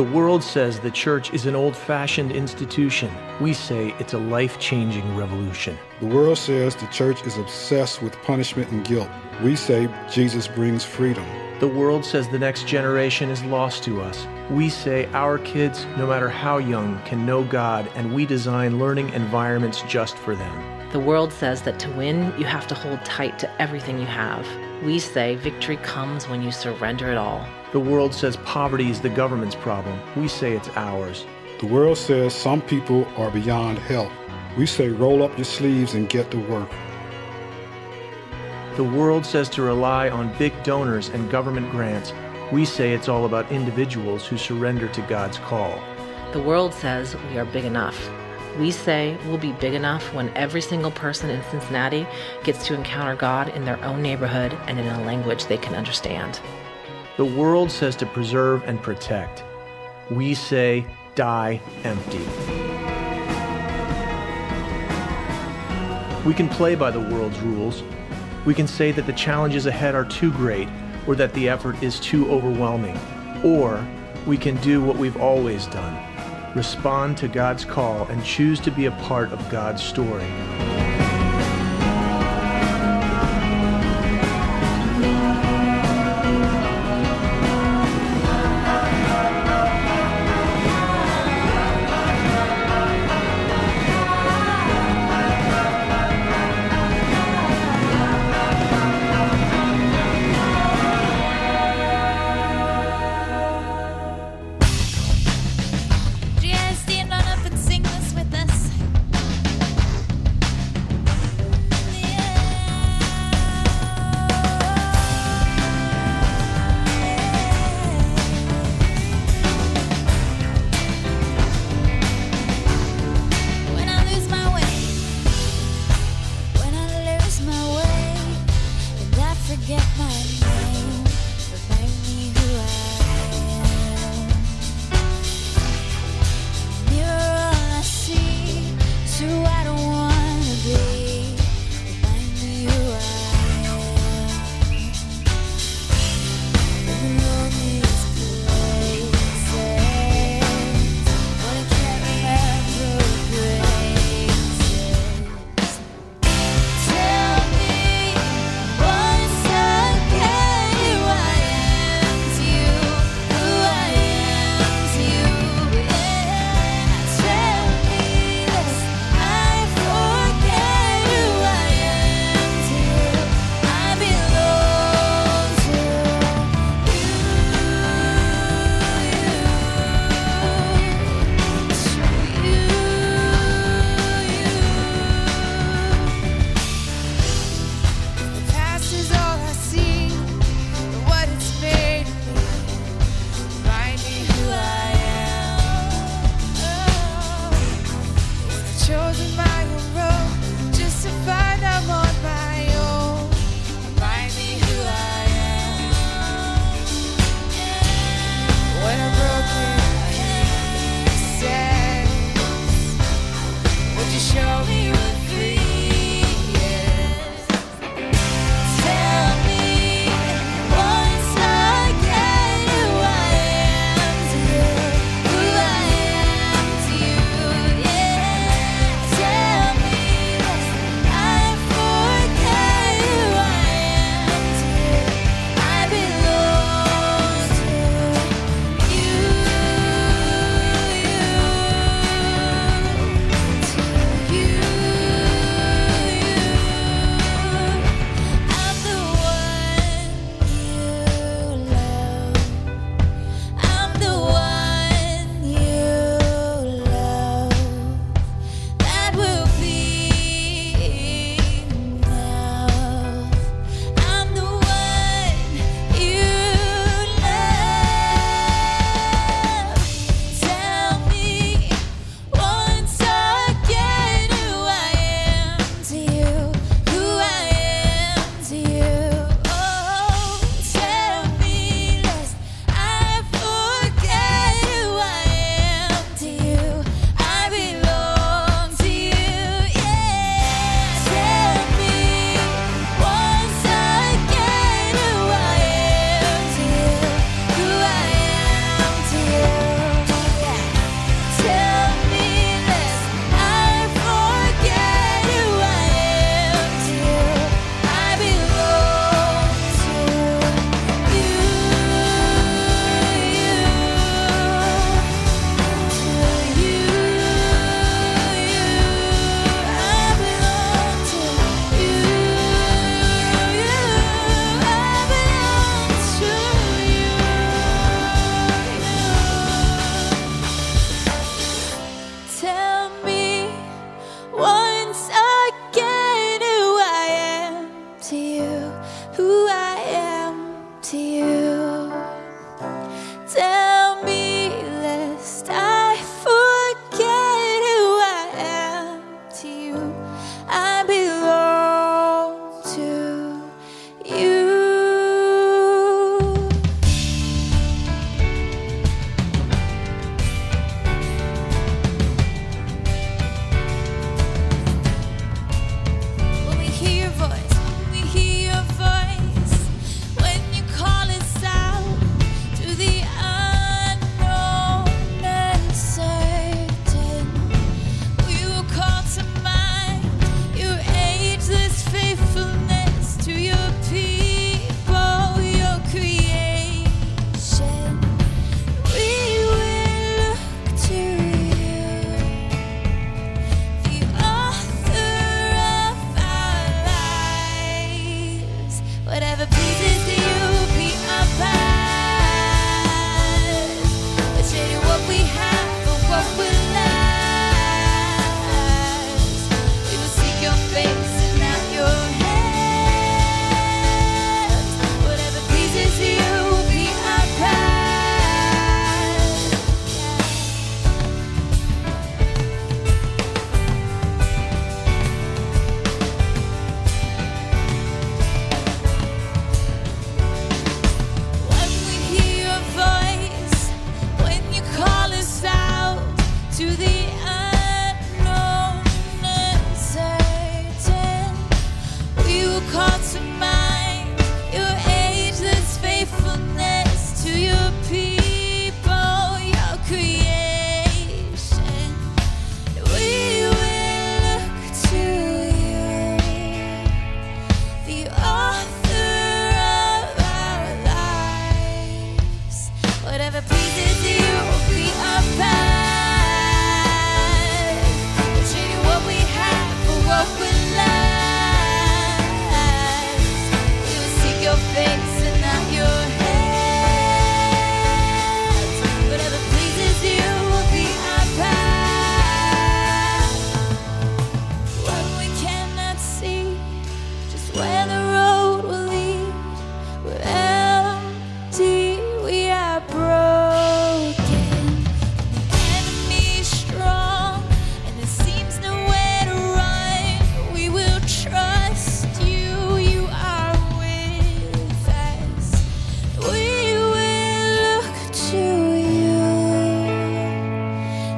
The world says the church is an old-fashioned institution. We say it's a life-changing revolution. The world says the church is obsessed with punishment and guilt. We say Jesus brings freedom. The world says the next generation is lost to us. We say our kids, no matter how young, can know God, and we design learning environments just for them. The world says that to win, you have to hold tight to everything you have. We say victory comes when you surrender it all. The world says poverty is the government's problem. We say it's ours. The world says some people are beyond help. We say roll up your sleeves and get to work. The world says to rely on big donors and government grants. We say it's all about individuals who surrender to God's call. The world says we are big enough. We say we'll be big enough when every single person in Cincinnati gets to encounter God in their own neighborhood and in a language they can understand. The world says to preserve and protect. We say die empty. We can play by the world's rules. We can say that the challenges ahead are too great, or that the effort is too overwhelming. Or we can do what we've always done. Respond to God's call and choose to be a part of God's story.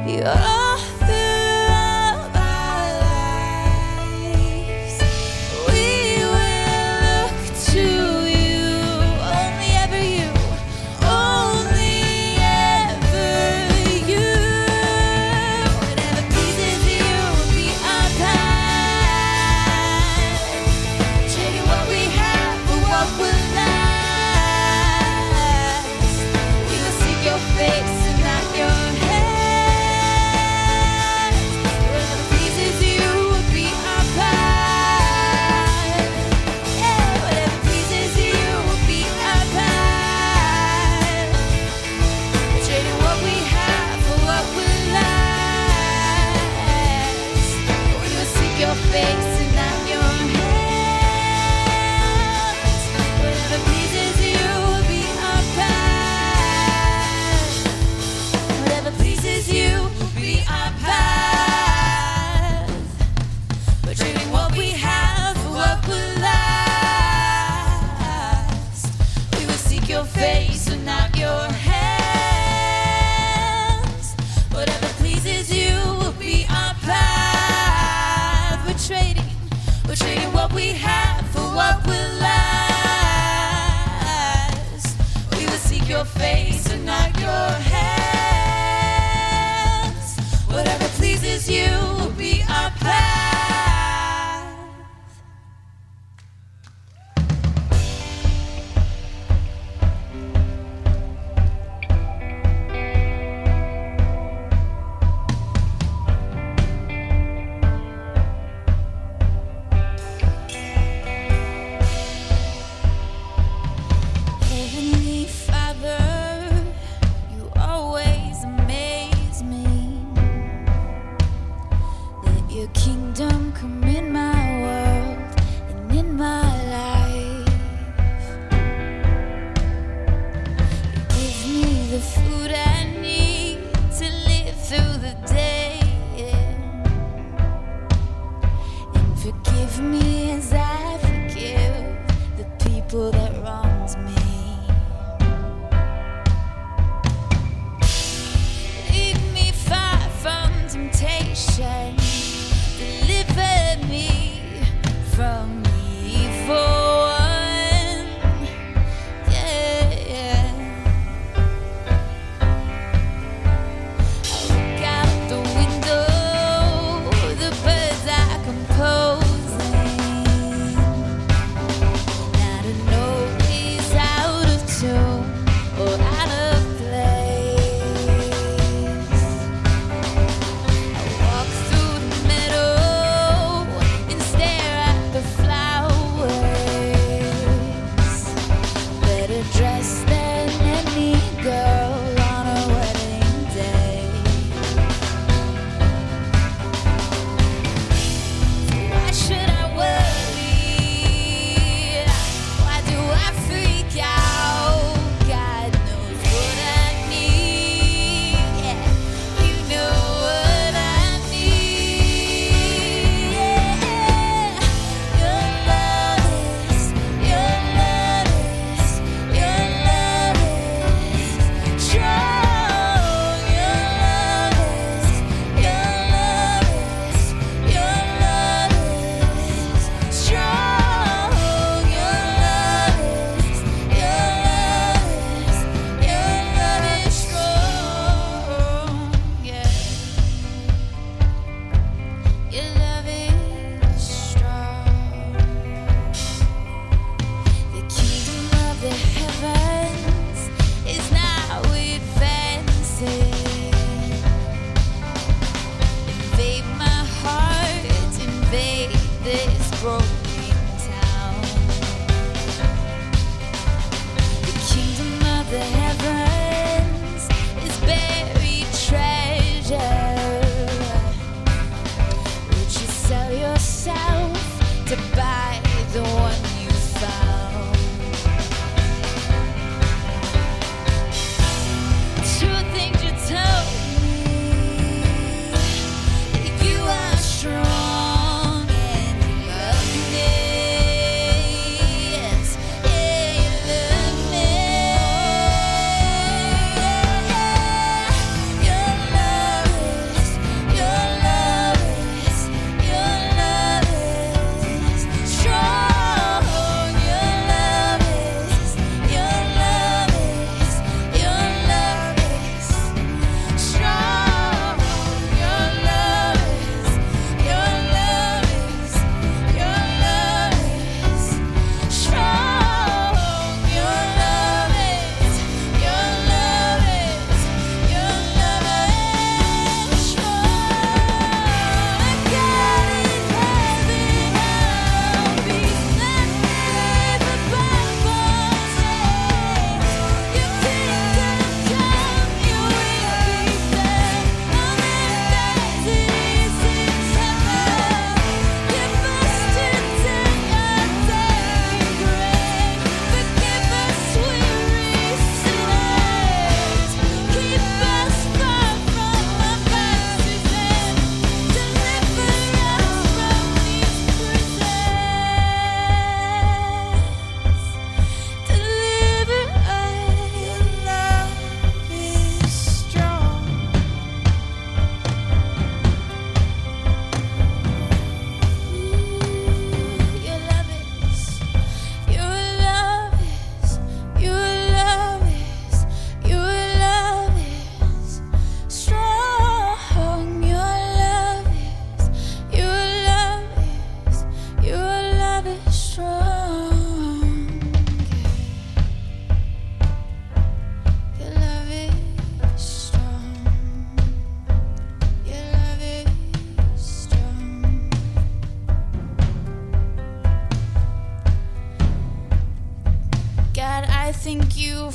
the author of our lives. We will look to you, only ever you, only ever you. Whatever pleases you will be our path. Trading what we have for what will last. We will seek your face and not your hand.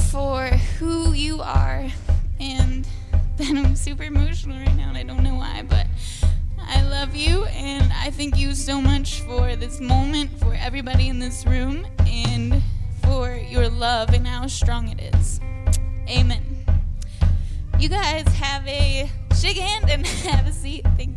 for who you are. And then I'm super emotional right now, and I don't know why, but I love you, and I thank you so much for this moment, for everybody in this room, and for your love and how strong it is. Amen. You guys have a shake hand and have a seat. Thank you.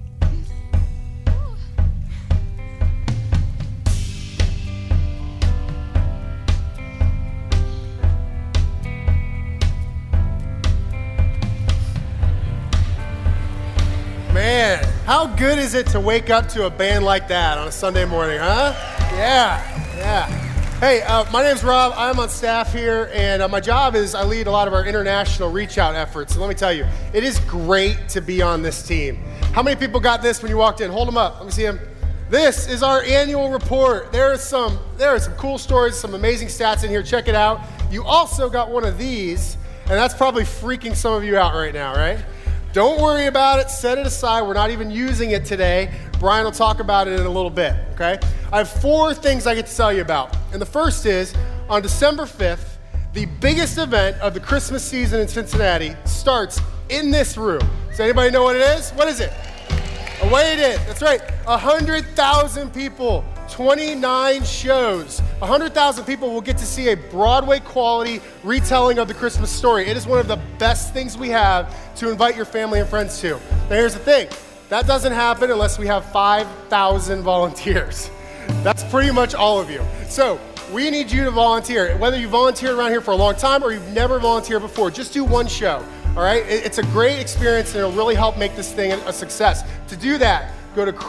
Man, how good is it to wake up to a band like that on a Sunday morning, huh? Yeah. Hey, my name's Rob. I'm on staff here, and my job is I lead a lot of our international reach out efforts. And let me tell you, it is great to be on this team. How many people got this when you walked in? Hold them up. Let me see them. This is our annual report. There are some cool stories, some amazing stats in here. Check it out. You also got one of these, and that's probably freaking some of you out right now, right? Don't worry about it. Set it aside. We're not even using it today. Brian will talk about it in a little bit, okay? I have 4 things I get to tell you about. And the first is, on December 5th, the biggest event of the Christmas season in Cincinnati starts in this room. Does anybody know what it is? What is it? Awaited. That's right. 100,000 people, 29 shows. 100,000 people will get to see a Broadway quality retelling of the Christmas story. It is one of the best things we have to invite your family and friends to. Now here's the thing. That doesn't happen unless we have 5,000 volunteers. That's pretty much all of you. So we need you to volunteer. Whether you volunteered around here for a long time or you've never volunteered before, just do one show. All right? It's a great experience, and it'll really help make this thing a success. To do that, go to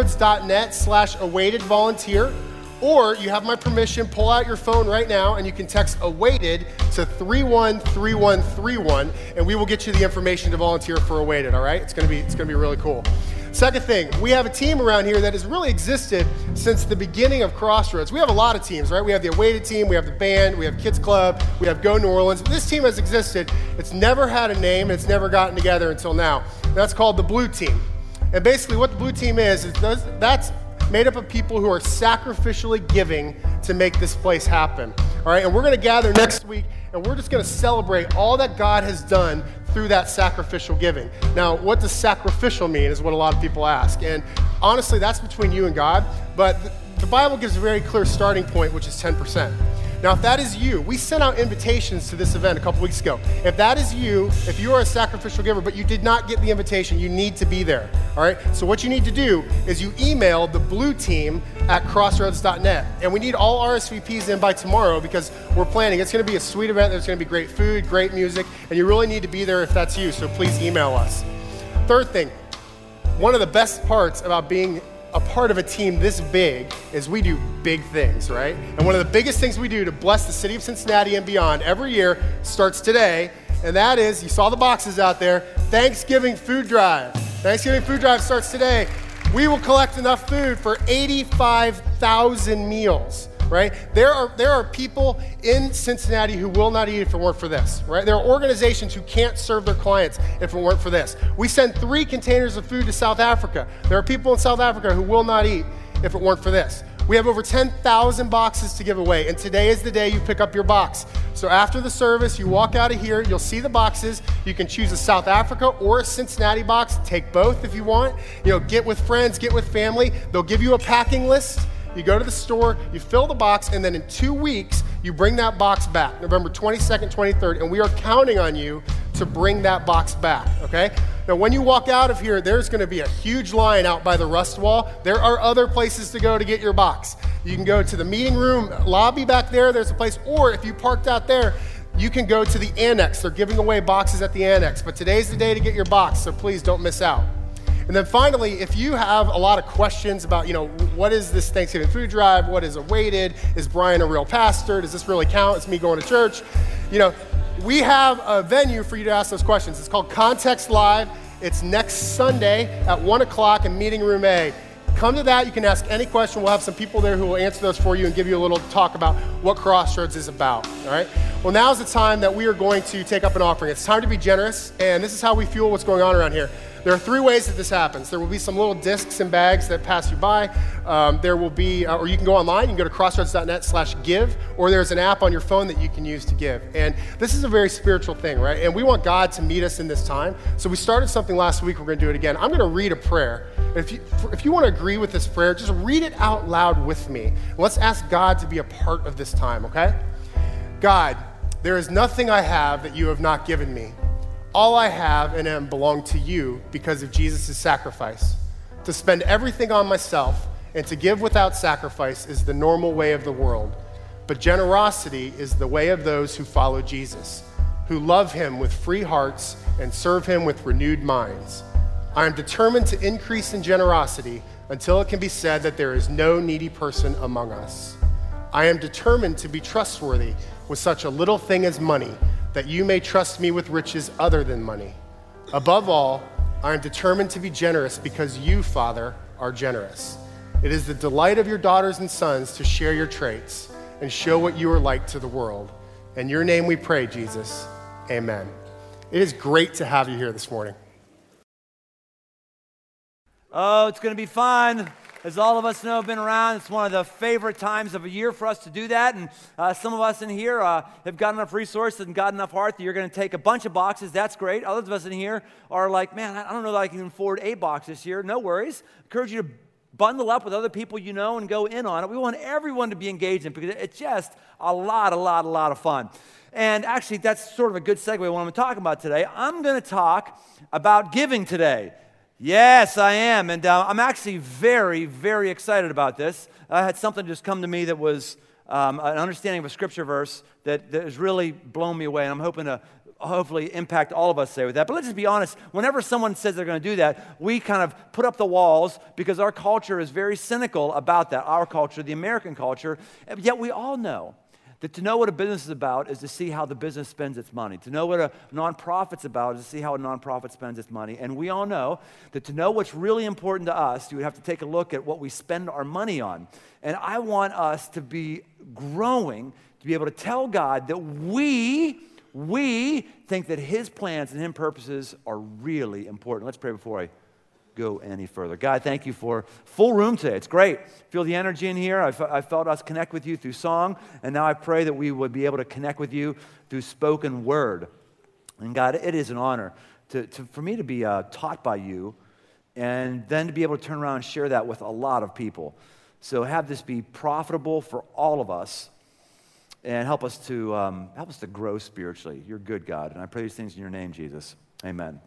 crossroads.net/awaitedvolunteer, or you have my permission, pull out your phone right now, and you can text awaited to 313131, and we will get you the information to volunteer for Awaited, all right? It's gonna be really cool. Second thing, we have a team around here that has really existed since the beginning of Crossroads. We have a lot of teams, right? We have the Awaited team, we have the band, we have Kids Club, we have Go New Orleans. This team has existed. It's never had a name, it's never gotten together until now. That's called the Blue Team. And basically what the Blue Team is that's made up of people who are sacrificially giving to make this place happen. All right, and we're gonna gather next week, and we're just gonna celebrate all that God has done through that sacrificial giving. Now, what does sacrificial mean is what a lot of people ask. And honestly, that's between you and God, but the Bible gives a very clear starting point, which is 10%. Now, if that is you, we sent out invitations to this event a couple weeks ago. If that is you, if you are a sacrificial giver, but you did not get the invitation, you need to be there, all right? So what you need to do is you email the Blue Team at crossroads.net. And we need all RSVPs in by tomorrow because we're planning. It's gonna be a sweet event. There's gonna be great food, great music, and you really need to be there if that's you, so please email us. Third thing, one of the best parts about being a part of a team this big is we do big things, right? And one of the biggest things we do to bless the city of Cincinnati and beyond every year starts today, and that is, you saw the boxes out there, Thanksgiving Food Drive. Thanksgiving Food Drive starts today. We will collect enough food for 85,000 meals, right? There are people in Cincinnati who will not eat if it weren't for this, right? There are organizations who can't serve their clients if it weren't for this. We send 3 containers of food to South Africa. There are people in South Africa who will not eat if it weren't for this. We have over 10,000 boxes to give away, and today is the day you pick up your box. So after the service, you walk out of here, you'll see the boxes. You can choose a South Africa or a Cincinnati box. Take both if you want. You know, get with friends, get with family. They'll give you a packing list. You go to the store, you fill the box, and then in 2 weeks, you bring that box back, November 22nd, 23rd, and we are counting on you to bring that box back, okay? Now, when you walk out of here, there's gonna be a huge line out by the rust wall. There are other places to go to get your box. You can go to the meeting room lobby back there, there's a place, or if you parked out there, you can go to the annex. They're giving away boxes at the annex, but today's the day to get your box, so please don't miss out. And then finally, if you have a lot of questions about, you know, what is this Thanksgiving food drive? What is Awaited? Is Brian a real pastor? Does this really count? It's me going to church. You know, we have a venue for you to ask those questions. It's called Context Live. It's next Sunday at 1 o'clock in Meeting Room A. Come to that. You can ask any question. We'll have some people there who will answer those for you and give you a little talk about what Crossroads is about, all right? Well, now's the time that we are going to take up an offering. It's time to be generous, and this is how we fuel what's going on around here. There are three ways that this happens. There will be some little discs and bags that pass you by. There will be, or you can go online, you can go to crossroads.net/give, or there's an app on your phone that you can use to give. And this is a very spiritual thing, right? And we want God to meet us in this time. So we started something last week, we're gonna do it again. I'm gonna read a prayer. If you wanna agree with this prayer, just read it out loud with me. And let's ask God to be a part of this time, okay? God, there is nothing I have that you have not given me. All I have and am belong to you because of Jesus' sacrifice. To spend everything on myself and to give without sacrifice is the normal way of the world. But generosity is the way of those who follow Jesus, who love him with free hearts and serve him with renewed minds. I am determined to increase in generosity until it can be said that there is no needy person among us. I am determined to be trustworthy with such a little thing as money, that you may trust me with riches other than money. Above all, I am determined to be generous because you, Father, are generous. It is the delight of your daughters and sons to share your traits and show what you are like to the world. In your name we pray, Jesus. Amen. It is great to have you here this morning. Oh, it's going to be fun. As all of us know, have been around, it's one of the favorite times of a year for us to do that. And some of us in here have got enough resources and got enough heart that you're going to take a bunch of boxes. That's great. Others of us in here are like, man, I don't know that I can afford a box this year. No worries. Encourage you to bundle up with other people you know and go in on it. We want everyone to be engaged in it because it's just a lot of fun. And actually, that's sort of a good segue to what I'm talking about today. I'm going to talk about giving today. Yes, I am, and I'm actually very, very excited about this. I had something just come to me that was an understanding of a scripture verse that has really blown me away, and I'm hoping to hopefully impact all of us today with that. But let's just be honest, whenever someone says they're going to do that, we kind of put up the walls because our culture is very cynical about that, our culture, the American culture, yet we all know that to know what a business is about is to see how the business spends its money. To know what a nonprofit's about is to see how a nonprofit spends its money. And we all know that to know what's really important to us, you would have to take a look at what we spend our money on. And I want us to be growing, to be able to tell God that we think that his plans and his purposes are really important. Let's pray before I go any further. God, thank you for full room today. It's great. Feel the energy in here. I felt us connect with you through song, and now I pray that we would be able to connect with you through spoken word. And God, it is an honor for me to be taught by you, and then to be able to turn around and share that with a lot of people. So have this be profitable for all of us, and help us to grow spiritually. You're good, God, and I pray these things in your name, Jesus. Amen.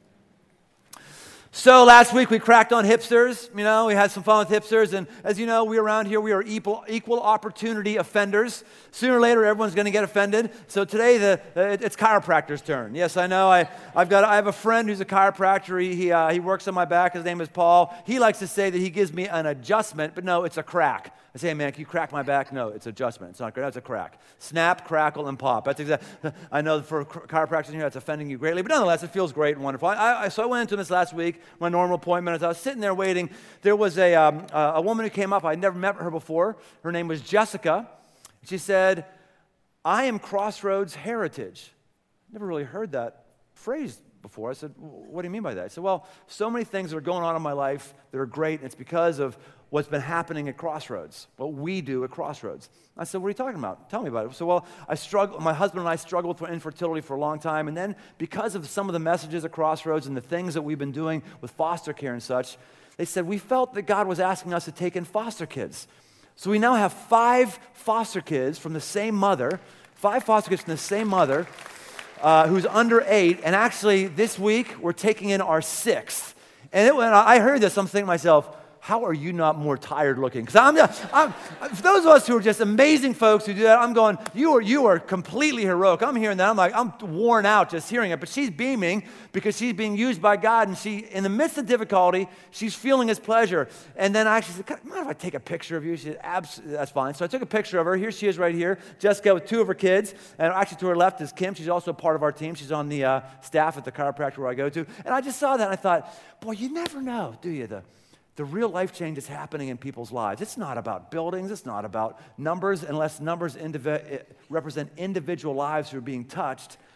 So last week we cracked on hipsters. You know, we had some fun with hipsters, and as you know, we around here, we are equal opportunity offenders. Sooner or later, everyone's going to get offended. So today, it's chiropractor's turn. Yes, I know. I have a friend who's a chiropractor. He works on my back. His name is Paul. He likes to say that he gives me an adjustment, but no, it's a crack. I say, hey, man, can you crack my back? No, it's adjustment. It's not great. It's a crack. Snap, crackle, and pop. That's exactly. I know for chiropractors in here, that's offending you greatly, but nonetheless, it feels great and wonderful. So I went into this last week, my normal appointment. As I was sitting there waiting, there was a woman who came up. I'd never met her before. Her name was Jessica. She said, I am Crossroads Heritage. Never really heard that phrase before. I said, what do you mean by that? I said, well, so many things are going on in my life that are great, and it's because of what's been happening at Crossroads, what we do at Crossroads. I said, what are you talking about? Tell me about it. So, well, my husband and I struggled with infertility for a long time, and then because of some of the messages at Crossroads and the things that we've been doing with foster care and such, they said, we felt that God was asking us to take in foster kids. So we now have 5 foster kids from the same mother, 5 foster kids from the same mother, who's under 8, and actually this week we're taking in our 6th. And when I heard this, I'm thinking to myself, how are you not more tired looking? Because for those of us who are just amazing folks who do that, I'm going, you are completely heroic. I'm hearing that. I'm like, I'm worn out just hearing it. But she's beaming because she's being used by God. And she, in the midst of difficulty, she's feeling his pleasure. And then I actually said, mind if I take a picture of you? She said, absolutely, that's fine. So I took a picture of her. Here she is right here. Jessica with 2 of her kids. And actually to her left is Kim. She's also a part of our team. She's on the staff at the chiropractor where I go to. And I just saw that and I thought, boy, you never know, do you? The real life change is happening in people's lives. It's not about buildings. It's not about numbers, unless numbers represent individual lives who are being touched.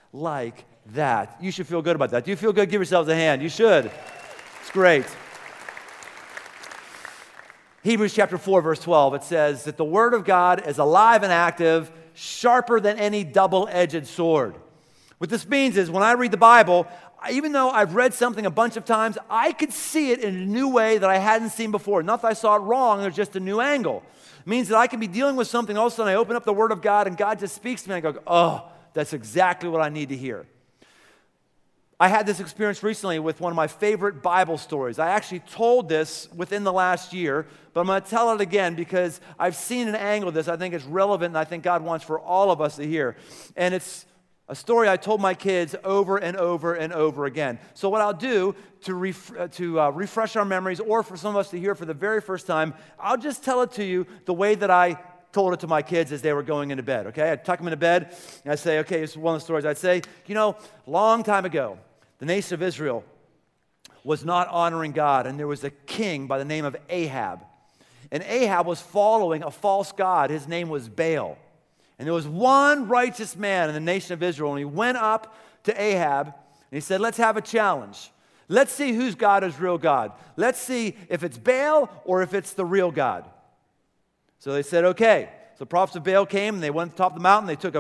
like that. You should feel good about that. Do you feel good? Give yourselves a hand. You should. It's great. Hebrews chapter 4, verse 12, it says that the Word of God is alive and active, sharper than any double-edged sword. What this means is when I read the Bible, even though I've read something a bunch of times, I could see it in a new way that I hadn't seen before. Not that I saw it wrong, there's just a new angle. It means that I can be dealing with something, all of a sudden I open up the Word of God and God just speaks to me and I go, oh, that's exactly what I need to hear. I had this experience recently with one of my favorite Bible stories. I actually told this within the last year, but I'm going to tell it again because I've seen an angle of this I think is relevant and I think God wants for all of us to hear. And it's a story I told my kids over and over and over again. So what I'll do to refresh our memories, or for some of us to hear for the very first time, I'll just tell it to you the way that I told it to my kids as they were going into bed, okay? I'd tuck them into bed, and I'd say, okay, this is one of the stories. I'd say, you know, a long time ago, the nation of Israel was not honoring God, and there was a king by the name of Ahab. And Ahab was following a false god. His name was Baal. And there was one righteous man in the nation of Israel, and he went up to Ahab, and he said, let's have a challenge. Let's see whose God is real God. Let's see if it's Baal or if it's the real God. So they said, okay. So the prophets of Baal came, and they went to the top of the mountain. They took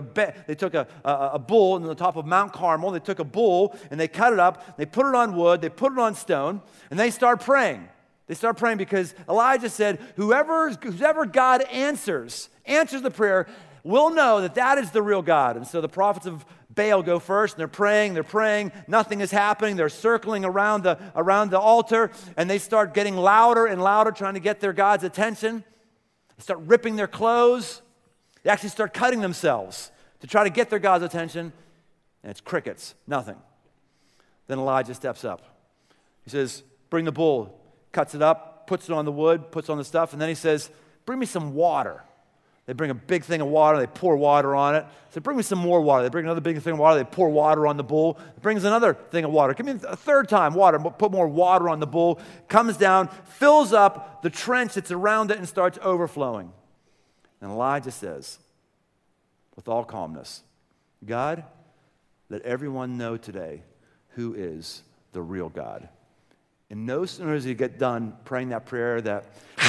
a bull on the top of Mount Carmel. They took a bull, and they cut it up. They put it on wood. They put it on stone, and they start praying. They start praying because Elijah said, whoever God answers the prayer, will know that that is the real God. And so the prophets of Baal go first, and they're praying, nothing is happening. They're circling around the altar, and they start getting louder and louder, trying to get their God's attention. They start ripping their clothes. They actually start cutting themselves to try to get their God's attention, and it's crickets, nothing. Then Elijah steps up. He says, bring the bull, cuts it up, puts it on the wood, puts on the stuff, and then he says, bring me some water. They bring a big thing of water. They pour water on it. So bring me some more water. They bring another big thing of water. They pour water on the bull. It brings another thing of water. Give me a third time water. Put more water on the bull. Comes down, fills up the trench that's around it, and starts overflowing. And Elijah says, with all calmness, God, let everyone know today who is the real God. And no sooner does he get done praying that prayer that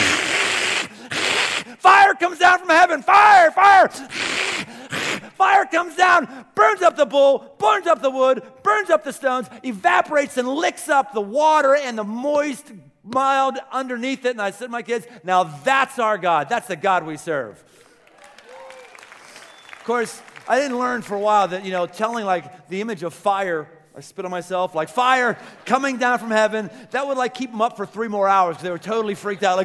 fire comes down from heaven. Fire, fire. Fire comes down, burns up the bull, burns up the wood, burns up the stones, evaporates and licks up the water and the moist, mild underneath it. And I said to my kids, now that's our God. That's the God we serve. Of course, I didn't learn for a while that, telling like the image of fire, I spit on myself, like fire coming down from heaven, that would like keep them up for 3 more hours because they were totally freaked out. Like,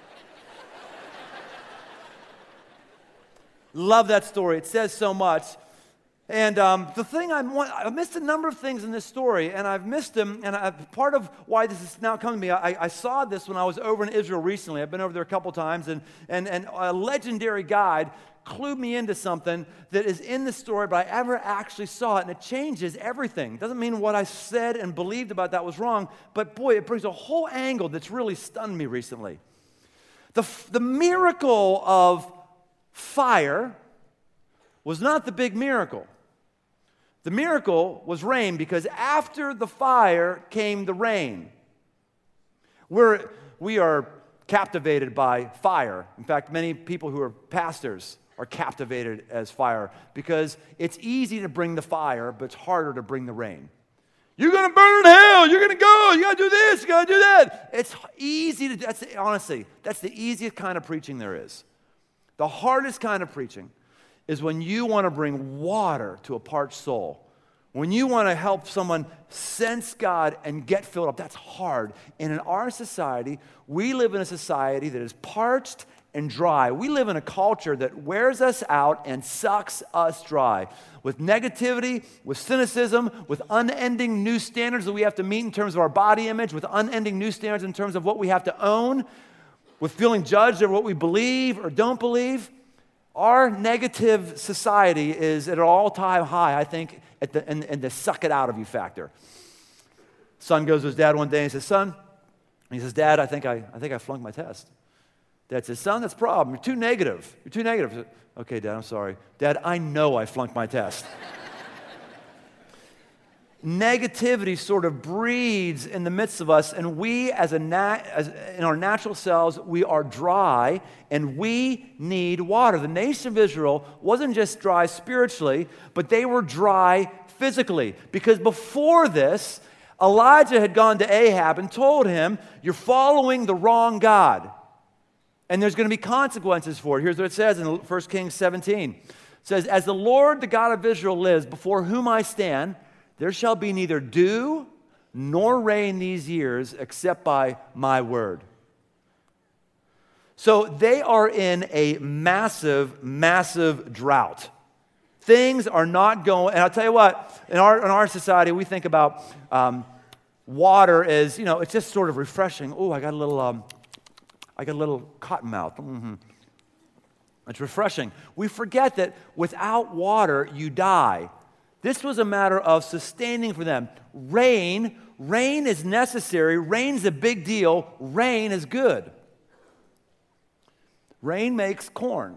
love that story. It says so much. And the thing I missed a number of things in this story, and I've missed them, and part of why this is now coming to me, I saw this when I was over in Israel recently. I've been over there a couple times, and a legendary guide clued me into something that is in the story, but I ever actually saw it, and it changes everything. Doesn't mean what I said and believed about that was wrong, but boy, it brings a whole angle that's really stunned me recently. The miracle of fire was not the big miracle. The miracle was rain, because after the fire came the rain. We are captivated by fire. In fact, many people who are pastors are captivated as fire because it's easy to bring the fire, but it's harder to bring the rain. You're going to burn in hell. You're going to go. You got to do this. You got to do that. It's easy to, honestly, that's the easiest kind of preaching there is. The hardest kind of preaching is when you want to bring water to a parched soul. When you want to help someone sense God and get filled up, that's hard. And in our society, we live in a society that is parched and dry. We live in a culture that wears us out and sucks us dry. With negativity, with cynicism, with unending new standards that we have to meet in terms of our body image, with unending new standards in terms of what we have to own, with feeling judged over what we believe or don't believe. Our negative society is at an all-time high, I think, in the suck it out of you factor. Son goes to his dad one day and says, son, he says, Dad, I think I flunked my test. Dad says, son, that's a problem. You're too negative. You're too negative. Says, okay, Dad, I'm sorry. Dad, I know I flunked my test. negativity sort of breeds in the midst of us, and we, as in our natural selves, we are dry, and we need water. The nation of Israel wasn't just dry spiritually, but they were dry physically, because before this, Elijah had gone to Ahab and told him, you're following the wrong God, and there's going to be consequences for it. Here's what it says in 1 Kings 17. It says, as the Lord, the God of Israel lives, before whom I stand, there shall be neither dew nor rain these years except by my word. So they are in a massive, massive drought. Things are not going, and I'll tell you what, in our society, we think about water as, it's just sort of refreshing. Oh, I got a little cotton mouth. Mm-hmm. It's refreshing. We forget that without water, you die. This was a matter of sustaining for them. Rain is necessary. Rain's a big deal. Rain is good. Rain makes corn.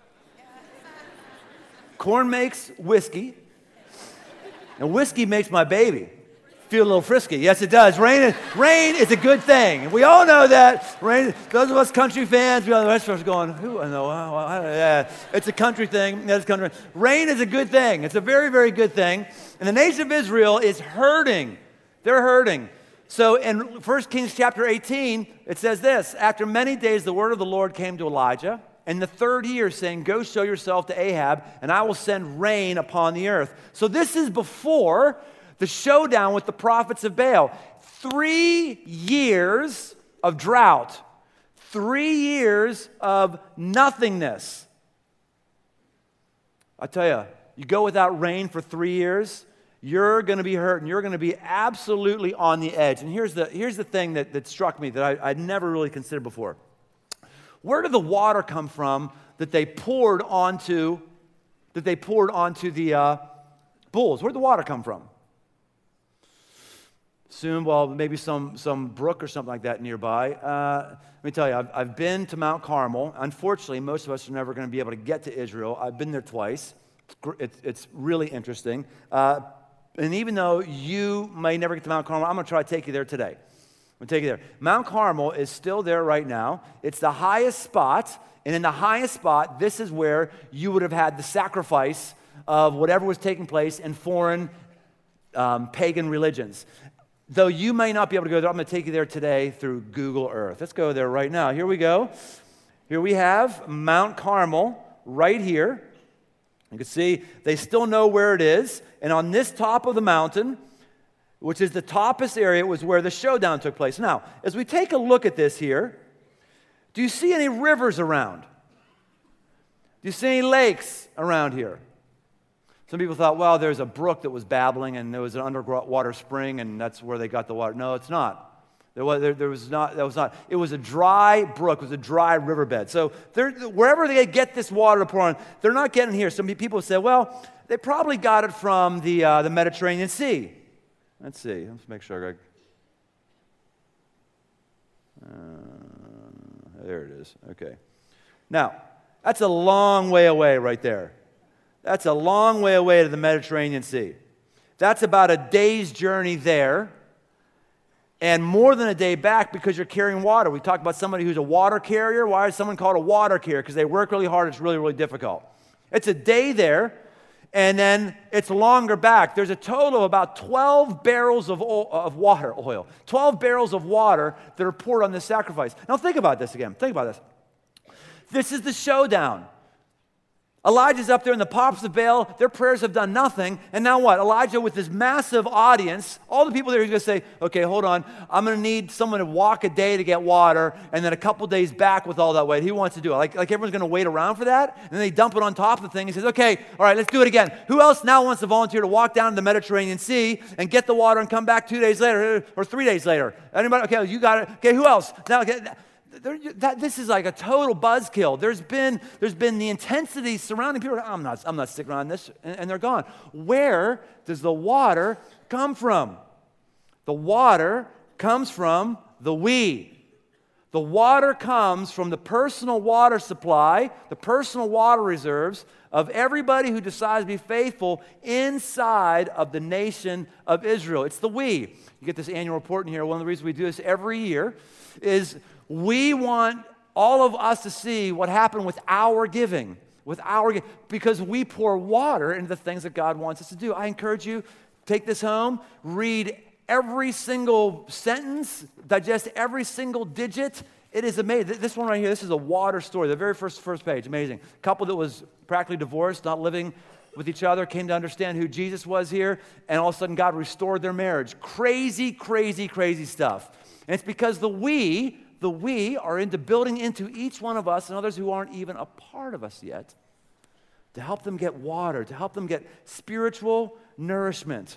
Corn makes whiskey. And whiskey makes my baby feel a little frisky. Yes, it does. Rain is a good thing. We all know that. Rain, those of us country fans, the rest of us going, who? I know. Yeah, it's a country thing. It's country. Rain is a good thing. It's a very, very good thing. And the nation of Israel is hurting. They're hurting. So in 1 Kings chapter 18, it says this, after many days the word of the Lord came to Elijah in the third year, saying, go show yourself to Ahab, and I will send rain upon the earth. So this is before the showdown with the prophets of Baal. 3 years of drought. 3 years of nothingness. I tell you, you go without rain for 3 years, you're going to be hurt, and you're going to be absolutely on the edge. And here's the thing that struck me that I'd never really considered before. Where did the water come from that they poured onto the bulls? Where did the water come from? Assume, well, maybe some brook or something like that nearby. Let me tell you, I've been to Mount Carmel. Unfortunately, most of us are never going to be able to get to Israel. I've been there twice. It's really interesting. And even though you may never get to Mount Carmel, I'm going to try to take you there today. I'm going to take you there. Mount Carmel is still there right now. It's the highest spot. And in the highest spot, this is where you would have had the sacrifice of whatever was taking place in foreign pagan religions. Though you may not be able to go there, I'm going to take you there today through Google Earth. Let's go there right now. Here we go. Here we have Mount Carmel right here. You can see they still know where it is. And on this top of the mountain, which is the toppest area, was where the showdown took place. Now, as we take a look at this here, do you see any rivers around? Do you see any lakes around here? Some people thought, well, there's a brook that was babbling and there was an underwater spring and that's where they got the water. No, it's not. There was not. That was not. It was a dry brook. It was a dry riverbed. So wherever they get this water to pour on, they're not getting here. Some people say, well, they probably got it from the Mediterranean Sea. Let's see. Let's make sure. There it is. Okay. Now, that's a long way away right there. That's a long way away to the Mediterranean Sea. That's about a day's journey there and more than a day back because you're carrying water. We talked about somebody who's a water carrier. Why is someone called a water carrier? Because they work really hard. It's really, really difficult. It's a day there, and then it's longer back. There's a total of about 12 barrels of oil. 12 barrels of water that are poured on this sacrifice. Now think about this again. Think about this. This is the showdown. Elijah's up there and the prophets of Baal, their prayers have done nothing. And now what? Elijah with this massive audience, all the people there, he's going to say, okay, hold on. I'm going to need someone to walk a day to get water and then a couple days back with all that weight. He wants to do it. Like everyone's going to wait around for that? And then they dump it on top of the thing and says, okay, all right, let's do it again. Who else now wants to volunteer to walk down to the Mediterranean Sea and get the water and come back 2 days later or 3 days later? Anybody? Okay, you got it. Okay, who else? Now, okay, this is like a total buzzkill. There's been the intensity surrounding people. I'm not sticking around this, and they're gone. Where does the water come from? The water comes from the we. The water comes from the personal water supply, the personal water reserves of everybody who decides to be faithful inside of the nation of Israel. It's the we. You get this annual report in here. One of the reasons we do this every year is we want all of us to see what happened with our giving, because we pour water into the things that God wants us to do. I encourage you, take this home, read every single sentence, digest every single digit. It is amazing. This one right here, this is a water story. The very first page, amazing. Couple that was practically divorced, not living with each other, came to understand who Jesus was here, and all of a sudden God restored their marriage. Crazy, crazy, crazy stuff. And it's because the we are into building into each one of us and others who aren't even a part of us yet, to help them get water, to help them get spiritual nourishment.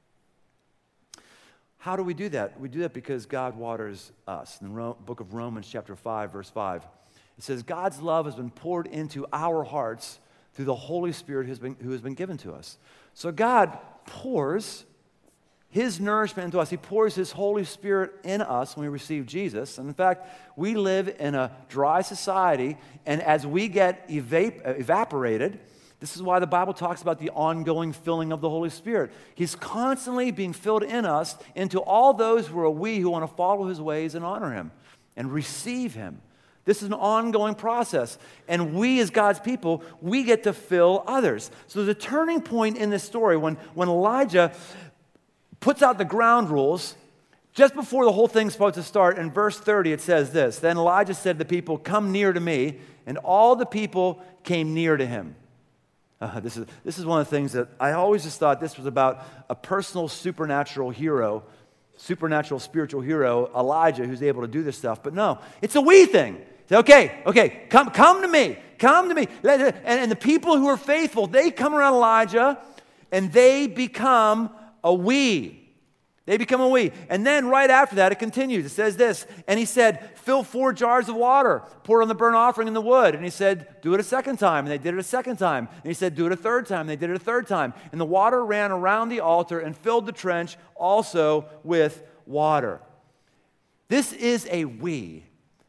How do we do that? We do that because God waters us. In the book of Romans chapter 5, verse 5, it says, God's love has been poured into our hearts through the Holy Spirit who has been given to us. So God pours His nourishment into us. He pours His Holy Spirit in us when we receive Jesus. And in fact, we live in a dry society, and as we get evaporated, this is why the Bible talks about the ongoing filling of the Holy Spirit. He's constantly being filled in us into all those who are we who want to follow His ways and honor Him and receive Him. This is an ongoing process. And we as God's people, we get to fill others. So the turning point in this story, when Elijah puts out the ground rules, just before the whole thing's supposed to start, in verse 30 it says this, Then Elijah said to the people, Come near to me, and all the people came near to him. This is one of the things that I always just thought this was about a personal supernatural hero, supernatural spiritual hero, Elijah, who's able to do this stuff. But no, it's a we thing. Say, okay, come to me. And the people who are faithful, they come around Elijah and they become a we. They become a we. And then right after that, it continues. It says this, and he said, Fill 4 jars of water, pour it on the burnt offering and the wood. And he said, Do it a second time. And they did it a second time. And he said, Do it a third time. And they did it a third time. And the water ran around the altar and filled the trench also with water. This is a we.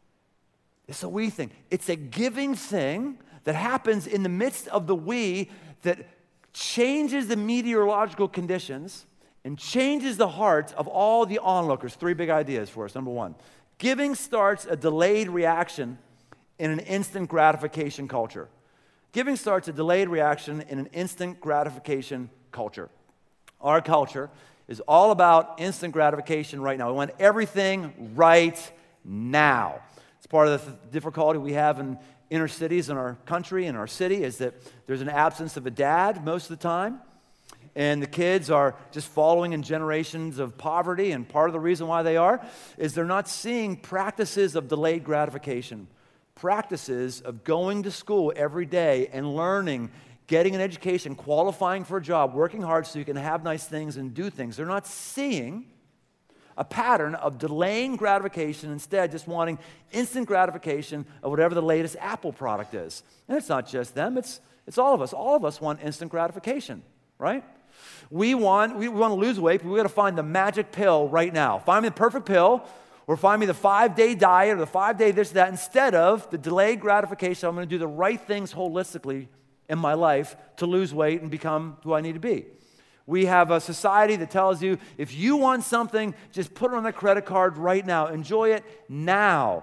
It's a we thing. It's a giving thing that happens in the midst of the we that changes the meteorological conditions and changes the hearts of all the onlookers. 3 big ideas for us. Number 1, giving starts a delayed reaction in an instant gratification culture. Giving starts a delayed reaction in an instant gratification culture. Our culture is all about instant gratification right now. We want everything right now. It's part of the difficulty we have in inner cities in our country, in our city, is that there's an absence of a dad most of the time. And the kids are just following in generations of poverty, and part of the reason why they are is they're not seeing practices of delayed gratification, practices of going to school every day and learning, getting an education, qualifying for a job, working hard so you can have nice things and do things. They're not seeing a pattern of delaying gratification, instead just wanting instant gratification of whatever the latest Apple product is. And it's not just them, it's all of us. All of us want instant gratification, right? We want to lose weight, but we got to find the magic pill right now. Find me the perfect pill, or find me the 5-day diet, or the 5-day this, that, instead of the delayed gratification. I'm going to do the right things holistically in my life to lose weight and become who I need to be. We have a society that tells you, if you want something, just put it on a credit card right now. Enjoy it now.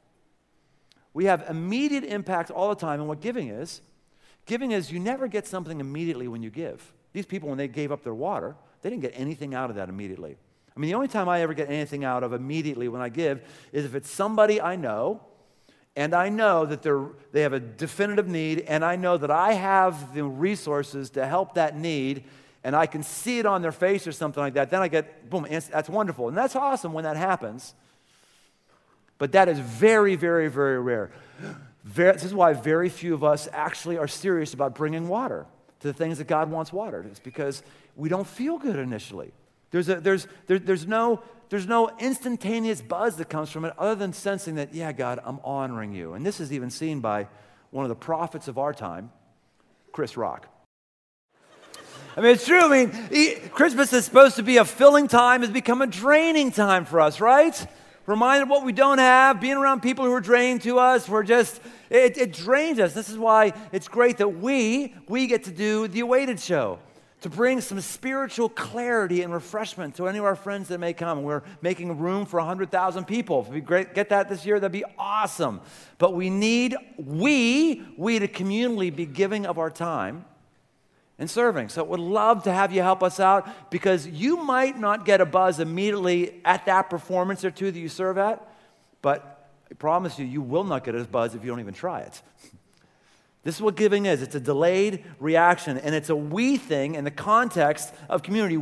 We have immediate impact all the time, and what giving is you never get something immediately when you give. These people, when they gave up their water, they didn't get anything out of that immediately. I mean, the only time I ever get anything out of immediately when I give is if it's somebody I know, and I know that they have a definitive need, and I know that I have the resources to help that need, and I can see it on their face or something like that. Then I get, boom, that's wonderful. And that's awesome when that happens. But that is very, very, very rare. This is why very few of us actually are serious about bringing water to the things that God wants watered. It's because we don't feel good initially. There's no instantaneous buzz that comes from it other than sensing that, yeah, God, I'm honoring you. And this is even seen by one of the prophets of our time, Chris Rock. I mean, it's true. I mean, Christmas is supposed to be a filling time. It's become a draining time for us, right? reminded of what we don't have, being around people who are draining to us. It drains us. This is why it's great that we get to do the Awaited Show, to bring some spiritual clarity and refreshment to any of our friends that may come. We're making room for 100,000 people. If we get that this year, that'd be awesome. But we need, we to communally be giving of our time and serving. So would love to have you help us out, because you might not get a buzz immediately at that performance or two that you serve at, but I promise you, you will not get a buzz if you don't even try it. This is what giving is. It's a delayed reaction, and it's a we thing in the context of community.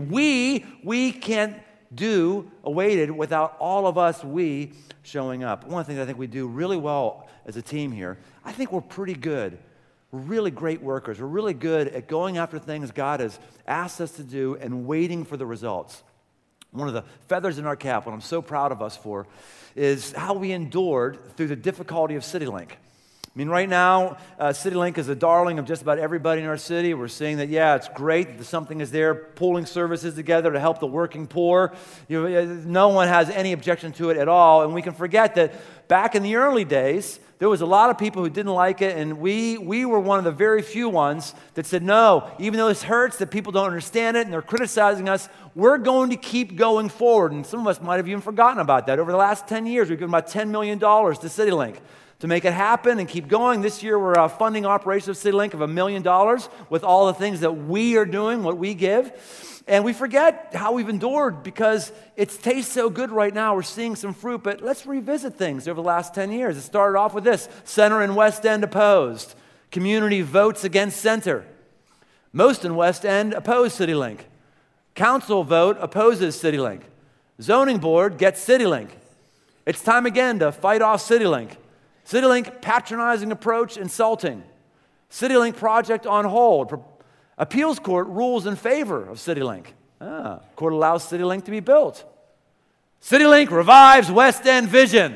We can't do Awaited without all of us, we, showing up. One of the things I think we do really well as a team here, I think we're pretty good. We're really great workers. We're really good at going after things God has asked us to do and waiting for the results. One of the feathers in our cap, what I'm so proud of us for, is how we endured through the difficulty of CityLink. I mean, right now, CityLink is a darling of just about everybody in our city. We're seeing that, yeah, it's great that something is there, pulling services together to help the working poor. You know, no one has any objection to it at all. And we can forget that back in the early days, there was a lot of people who didn't like it, and we were one of the very few ones that said, no, even though this hurts, that people don't understand it, and they're criticizing us, we're going to keep going forward. And some of us might have even forgotten about that. Over the last 10 years, we've given about $10 million to CityLink to make it happen and keep going. This year, we're funding operations of CityLink of $1 million with all the things that we are doing, what we give. And we forget how we've endured because it tastes so good right now. We're seeing some fruit, but let's revisit things over the last 10 years. It started off with this: Center and West End opposed. Community votes against Center. Most in West End oppose CityLink. Council vote opposes CityLink. Zoning board gets CityLink. It's time again to fight off CityLink. CityLink patronizing approach, insulting. CityLink project on hold. Appeals court rules in favor of CityLink. Court allows CityLink to be built. CityLink revives West End vision.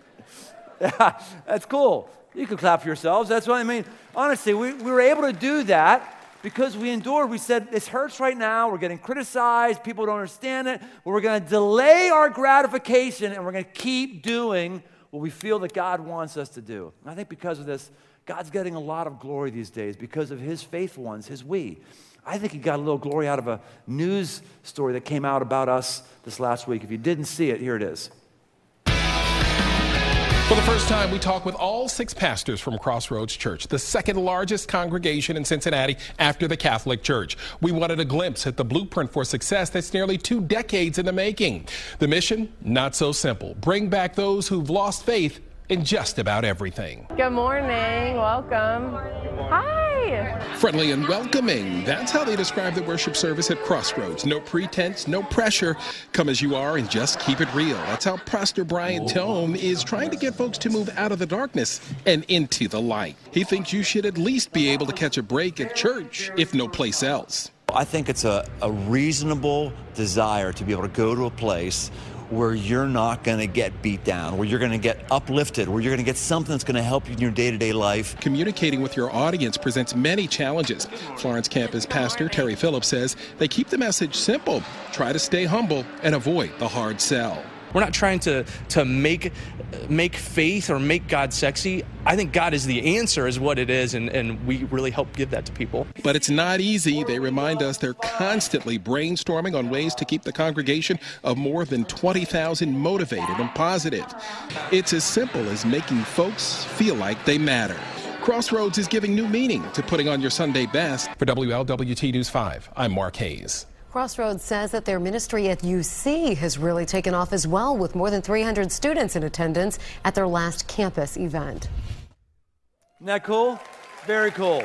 Yeah, that's cool. You can clap for yourselves. That's what I mean. Honestly, we were able to do that because we endured. We said, this hurts right now. We're getting criticized. People don't understand it. But we're going to delay our gratification, and we're going to keep doing what we feel that God wants us to do. And I think because of this, God's getting a lot of glory these days because of his faithful ones, his we. I think he got a little glory out of a news story that came out about us this last week. If you didn't see it, here it is. For the first time, we talk with all 6 pastors from Crossroads Church, the second largest congregation in Cincinnati after the Catholic Church. We wanted a glimpse at the blueprint for success that's nearly 2 decades in the making. The mission, not so simple. Bring back those who've lost faith in just about everything. Good morning. Welcome. Hi. Friendly and welcoming. That's how they describe the worship service at Crossroads. No pretense, no pressure. Come as you are and just keep it real. That's how Pastor Brian Tome is trying to get folks to move out of the darkness and into the light. He thinks you should at least be able to catch a break at church, if no place else. I think it's a reasonable desire to be able to go to a place where you're not going to get beat down, where you're going to get uplifted, where you're going to get something that's going to help you in your day-to-day life. Communicating with your audience presents many challenges. Florence campus pastor Terry Phillips says they keep the message simple. Try to stay humble and avoid the hard sell. We're not trying to make faith or make God sexy. I think God is the answer is what it is, and we really help give that to people. But it's not easy. They remind us they're constantly brainstorming on ways to keep the congregation of more than 20,000 motivated and positive. It's as simple as making folks feel like they matter. Crossroads is giving new meaning to putting on your Sunday best. For WLWT News 5, I'm Mark Hayes. Crossroads says that their ministry at UC has really taken off as well, with more than 300 students in attendance at their last campus event. Isn't that cool? Very cool.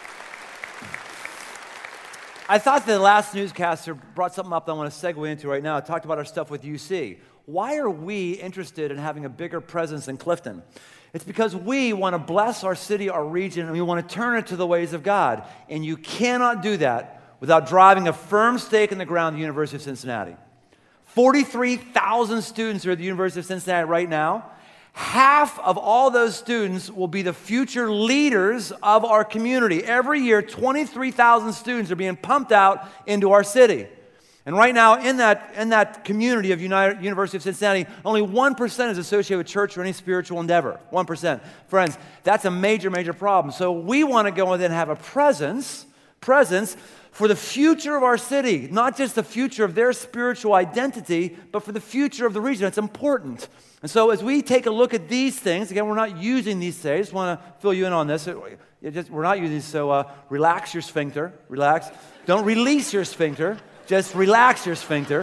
I thought the last newscaster brought something up that I want to segue into right now. I talked about our stuff with UC. Why are we interested in having a bigger presence in Clifton? It's because we want to bless our city, our region, and we want to turn it to the ways of God. And you cannot do that without driving a firm stake in the ground at the University of Cincinnati. 43,000 students are at the University of Cincinnati right now. Half of all those students will be the future leaders of our community. Every year, 23,000 students are being pumped out into our city. And right now, in that community of University of Cincinnati, only 1% is associated with church or any spiritual endeavor. 1%. Friends, that's a major, major problem. So we want to go in and have a presence for the future of our city, not just the future of their spiritual identity, but for the future of the region. It's important. And so as we take a look at these things, again, we're not using these today. I just want to fill you in on this. We're not using these, so relax your sphincter. Relax. Don't release your sphincter. Just relax your sphincter.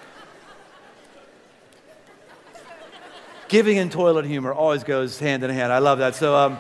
Giving and toilet humor always goes hand in hand. I love that. So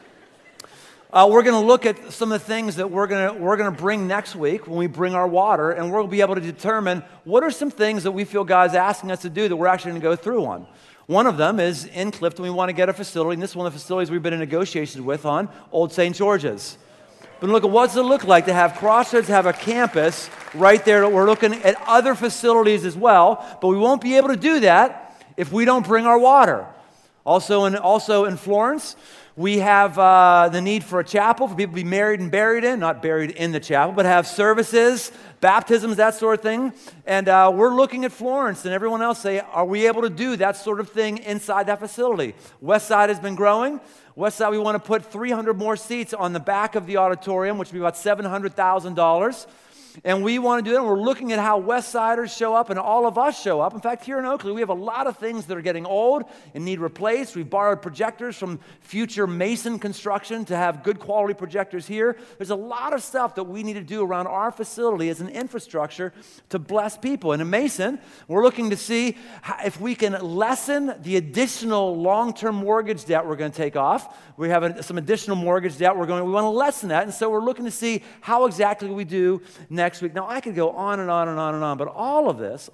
we're going to look at some of the things that we're going to bring next week when we bring our water, and we'll be able to determine what are some things that we feel God's asking us to do that we're actually going to go through on. One of them is in Clifton, we want to get a facility, and this is one of the facilities we've been in negotiations with on Old St. George's. But look at what's it look like to have Crossroads have a campus right there. We're looking at other facilities as well, but we won't be able to do that if we don't bring our water. Also in Florence, we have the need for a chapel for people to be married and buried in, not buried in the chapel, but have services, baptisms, that sort of thing. And we're looking at Florence and everyone else say, are we able to do that sort of thing inside that facility? West Side has been growing. West Side, we want to put 300 more seats on the back of the auditorium, which would be about $700,000. And we want to do that, and we're looking at how West Siders show up and all of us show up. In fact, here in Oakley, we have a lot of things that are getting old and need replaced. We've borrowed projectors from future Mason Construction to have good quality projectors here. There's a lot of stuff that we need to do around our facility as an infrastructure to bless people. And in Mason, we're looking to see if we can lessen the additional long-term mortgage debt we're going to take off. We have some additional mortgage debt we want to lessen that, and so we're looking to see how exactly we do next week. Now, I could go on and on and on and on, but all of this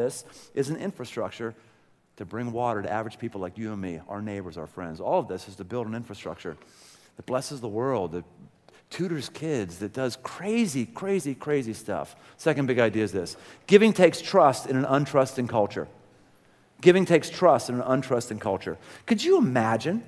is an infrastructure to bring water to average people like you and me, our neighbors, our friends. All of this is to build an infrastructure that blesses the world, that tutors kids, that does crazy, crazy, crazy stuff. Second big idea is this. Giving takes trust in an untrusting culture. Giving takes trust in an untrusting culture. Could you imagine?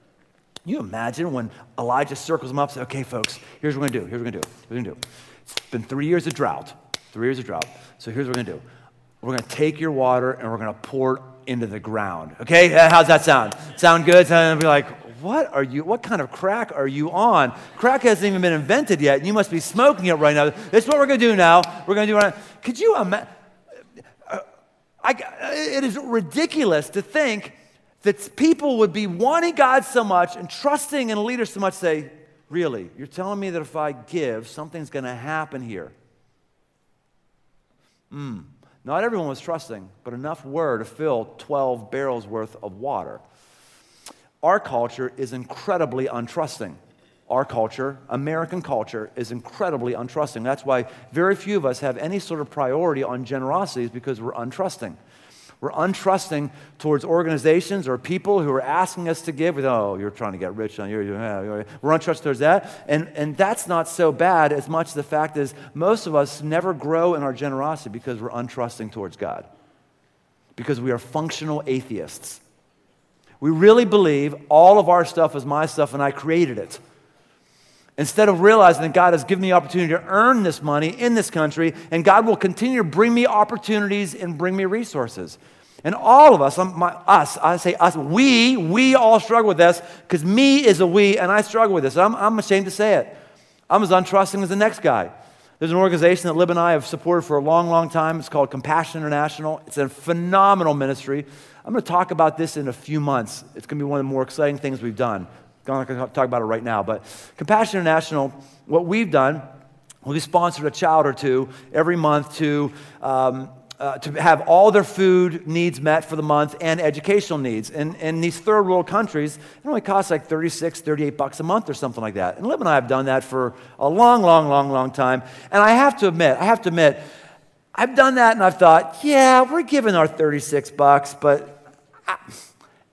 Can you imagine when Elijah circles them up and says, okay, folks, here's what we're going to do. It's been 3 years of drought. So here's what we're going to do. We're going to take your water and we're going to pour it into the ground. Okay? How's that sound? Sound good? And be like, what kind of crack are you on? Crack hasn't even been invented yet, and you must be smoking it right now. This is what we're going to do now. We're going to do it right now. Could you imagine? It is ridiculous to think that people would be wanting God so much and trusting in a leader so much, say, really, you're telling me that if I give, something's going to happen here? Not everyone was trusting, but enough were to fill 12 barrels worth of water. Our culture is incredibly untrusting. Our culture, American culture, is incredibly untrusting. That's why very few of us have any sort of priority on generosity, is because we're untrusting. We're untrusting towards organizations or people who are asking us to give. Oh, you're trying to get rich on your. We're untrusting towards that. And that's not so bad as much as the fact is most of us never grow in our generosity because we're untrusting towards God. Because we are functional atheists. We really believe all of our stuff is my stuff and I created it. Instead of realizing that God has given me the opportunity to earn this money in this country, and God will continue to bring me opportunities and bring me resources. And all of us, I say us, we all struggle with this, because me is a we, and I struggle with this. I'm ashamed to say it. I'm as untrusting as the next guy. There's an organization that Lib and I have supported for a long, long time. It's called Compassion International. It's a phenomenal ministry. I'm going to talk about this in a few months. It's going to be one of the more exciting things we've done. I'm not going to talk about it right now, but Compassion International, what we've done, we sponsored a child or two every month to have all their food needs met for the month and educational needs. And in these third world countries, it only costs like $36, $38 a month or something like that. And Lib and I have done that for a long, long, long, long time. And I have to admit, I've done that and I've thought, yeah, we're giving our $36, but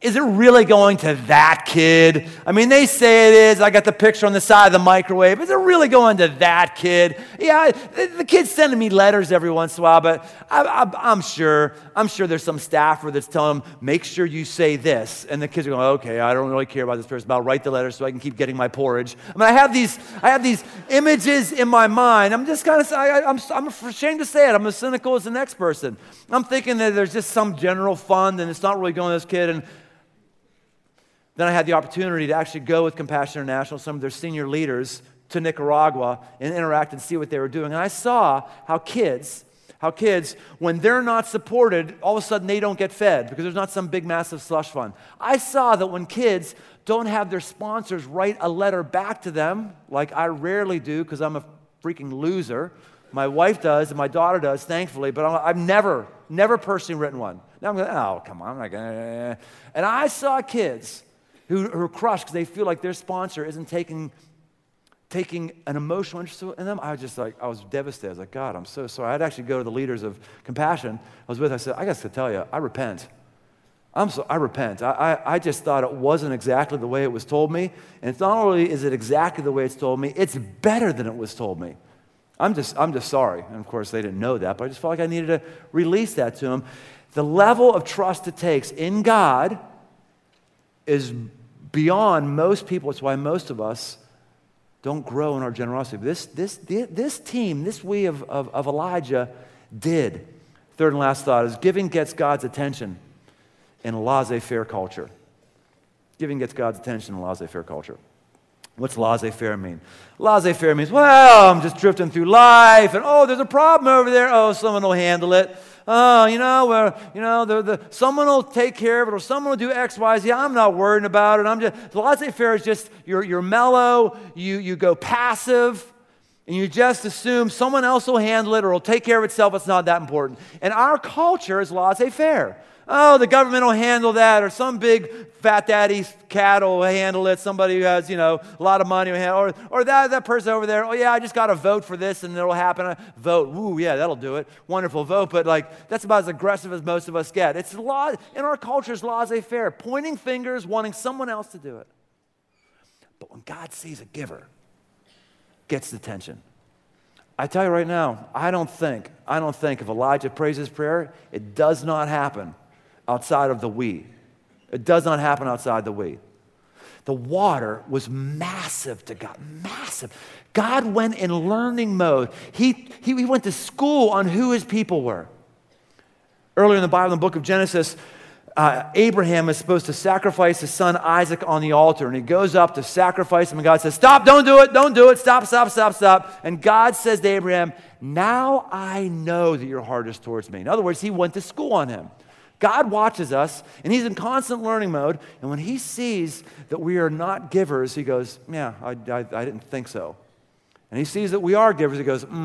Is it really going to that kid? I mean, they say it is. I got the picture on the side of the microwave. Is it really going to that kid? Yeah, the kid's sending me letters every once in a while, but I'm sure there's some staffer that's telling them, make sure you say this. And the kids are going, okay, I don't really care about this person, but I'll write the letter so I can keep getting my porridge. I mean, I have these images in my mind. I'm just kind of, I'm ashamed to say it. I'm as cynical as the next person. I'm thinking that there's just some general fund and it's not really going to this kid. And then I had the opportunity to actually go with Compassion International, some of their senior leaders, to Nicaragua and interact and see what they were doing. And I saw how kids, when they're not supported, all of a sudden they don't get fed because there's not some big, massive slush fund. I saw that when kids don't have their sponsors write a letter back to them, like I rarely do because I'm a freaking loser. My wife does and my daughter does, thankfully, but I've never personally written one. Now I'm going, oh, come on, I'm not going to. And I saw kids who are crushed because they feel like their sponsor isn't taking an emotional interest in them. I was devastated. I was like, God, I'm so sorry. I'd actually go to the leaders of Compassion I said, I got to tell you, I repent. I repent. I just thought it wasn't exactly the way it was told me. And it's not only is it exactly the way it's told me, it's better than it was told me. I'm just sorry. And of course, they didn't know that, but I just felt like I needed to release that to them. The level of trust it takes in God is beyond most people. It's why most of us don't grow in our generosity. This team, this we of Elijah did. Third and last thought is giving gets God's attention in a laissez-faire culture. Giving gets God's attention in a laissez-faire culture. What's laissez-faire mean? Laissez-faire means, well, I'm just drifting through life, and oh, there's a problem over there. Oh, someone will handle it. Oh, someone will take care of it, or someone will do X, Y, Z. I'm not worrying about it. Laissez-faire is just you're mellow. You go passive, and you just assume someone else will handle it or will take care of itself. It's not that important. And our culture is laissez-faire. Oh, the government will handle that, or some big fat daddy cat will handle it. Somebody who has, a lot of money will handle it. Or that person over there, oh yeah, I just got to vote for this and it'll happen. Vote, ooh, yeah, that'll do it. Wonderful vote, but that's about as aggressive as most of us get. It's in our culture, it's laissez-faire, pointing fingers, wanting someone else to do it. But when God sees a giver, gets the attention. I tell you right now, I don't think if Elijah prays his prayer, it does not happen outside of the we. It does not happen outside the we. The water was massive to God, massive. God went in learning mode. He went to school on who his people were. Earlier in the Bible, in the book of Genesis, Abraham is supposed to sacrifice his son Isaac on the altar, and he goes up to sacrifice him, and God says, stop, don't do it, stop. And God says to Abraham, now I know that your heart is towards me. In other words, he went to school on him. God watches us, and he's in constant learning mode, and when he sees that we are not givers, he goes, yeah, I didn't think so. And he sees that we are givers, he goes,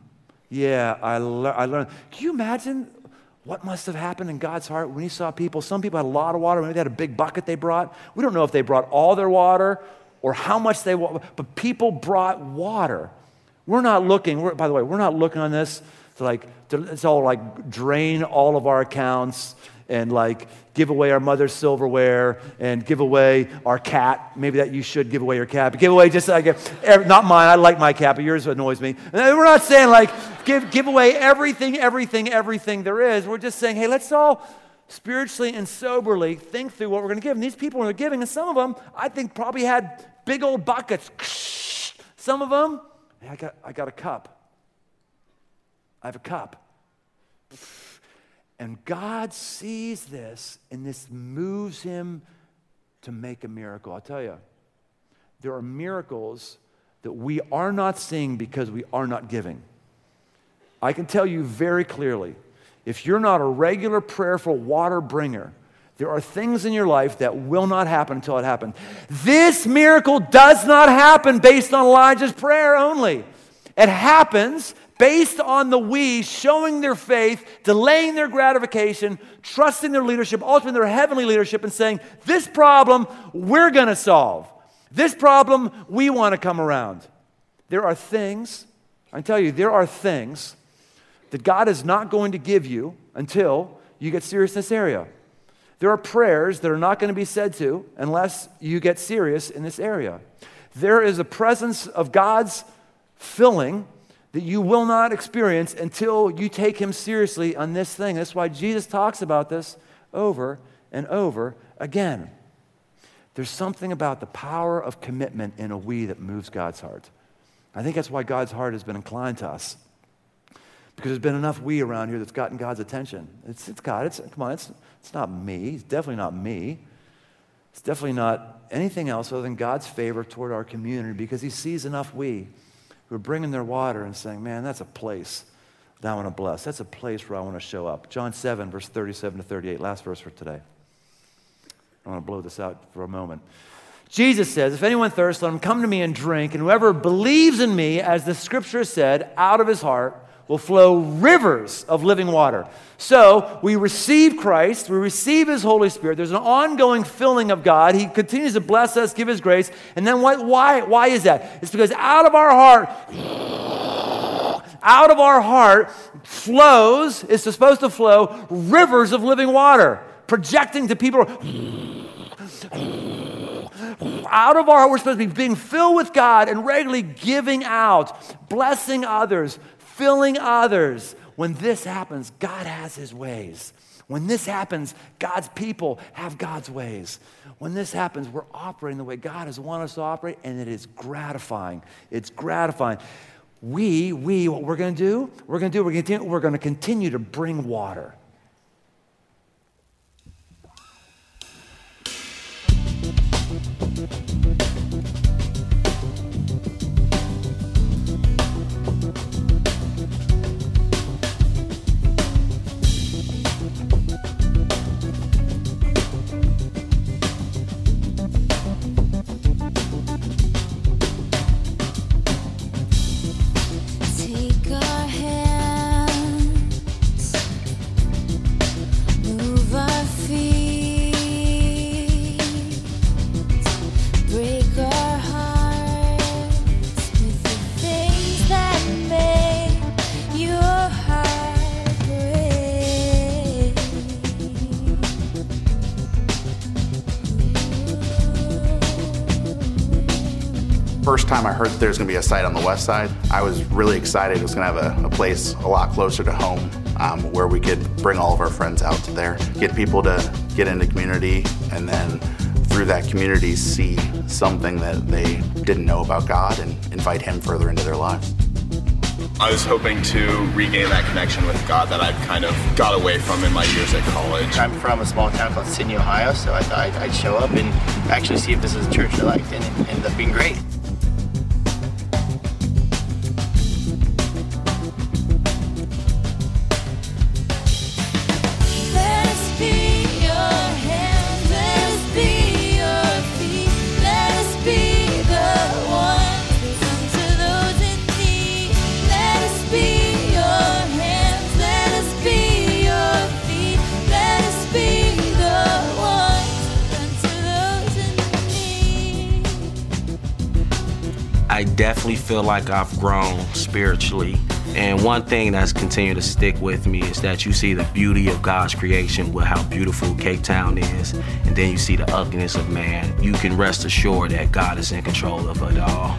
yeah, I learned. Can you imagine what must have happened in God's heart when he saw some people had a lot of water, maybe they had a big bucket they brought. We don't know if they brought all their water or how much they want, but people brought water. We're not looking on this it's all drain all of our accounts and give away our mother's silverware and give away our cat. Maybe that you should give away your cat, but give away just not mine. I like my cat, but yours annoys me. And we're not saying give away everything there is. We're just saying, hey, let's all spiritually and soberly think through what we're going to give. And these people are giving, and some of them I think probably had big old buckets. Some of them, hey, I got a cup. I have a cup. And God sees this, and this moves him to make a miracle. I'll tell you, there are miracles that we are not seeing because we are not giving. I can tell you very clearly, if you're not a regular prayerful water bringer, there are things in your life that will not happen until it happens. This miracle does not happen based on Elijah's prayer only. It happens based on the we showing their faith, delaying their gratification, trusting their leadership, ultimately their heavenly leadership, and saying, this problem we're going to solve. This problem we want to come around. There are things that God is not going to give you until you get serious in this area. There are prayers that are not going to be said to unless you get serious in this area. There is a presence of God's filling that you will not experience until you take him seriously on this thing. That's why Jesus talks about this over and over again. There's something about the power of commitment in a we that moves God's heart. I think that's why God's heart has been inclined to us. Because there's been enough we around here that's gotten God's attention. It's God. It's not me. It's definitely not me. It's definitely not anything else other than God's favor toward our community, because he sees enough we who are bringing their water and saying, man, that's a place that I want to bless. That's a place where I want to show up. John 7, verse 37 to 38, last verse for today. I want to blow this out for a moment. Jesus says, if anyone thirsts, let him come to me and drink, and whoever believes in me, as the scripture said, out of his heart will flow rivers of living water. So we receive Christ, we receive his Holy Spirit. There's an ongoing filling of God. He continues to bless us, give his grace. And then why is that? It's because out of our heart flows, it's supposed to flow rivers of living water, projecting to people. Out of our heart, we're supposed to be being filled with God and regularly giving out, blessing others, filling others. When this happens, God has his ways. When this happens, God's people have God's ways. When this happens, we're operating the way God has wanted us to operate, and it is gratifying. It's gratifying. What we're going to do? We're going to continue to bring water. First time I heard that there was going to be a site on the west side, I was really excited. It was going to have a place a lot closer to home where we could bring all of our friends out to there, get people to get into community, and then through that community see something that they didn't know about God and invite him further into their lives. I was hoping to regain that connection with God that I've kind of got away from in my years at college. I'm from a small town called Sydney, Ohio, so I thought I'd show up and actually see if this is a church I liked, and it ended up being great. I definitely feel like I've grown spiritually. And one thing that's continued to stick with me is that you see the beauty of God's creation with how beautiful Cape Town is, and then you see the ugliness of man. You can rest assured that God is in control of it all.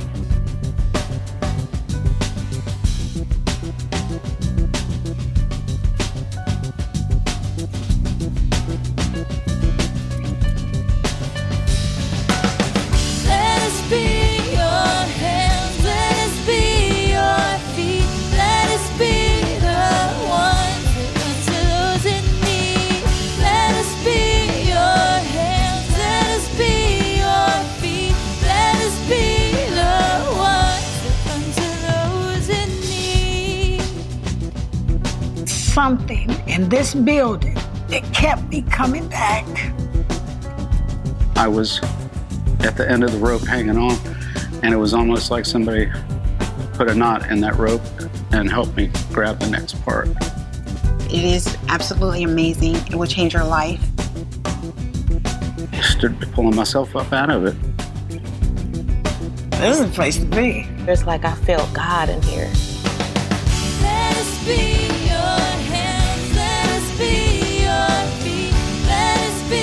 Something in this building that kept me coming back. I was at the end of the rope hanging on, and it was almost like somebody put a knot in that rope and helped me grab the next part. It is absolutely amazing. It will change your life. I started pulling myself up out of it. This is a place to be. It's like I feel God in here. Let us be your hands, let us be your feet, let us be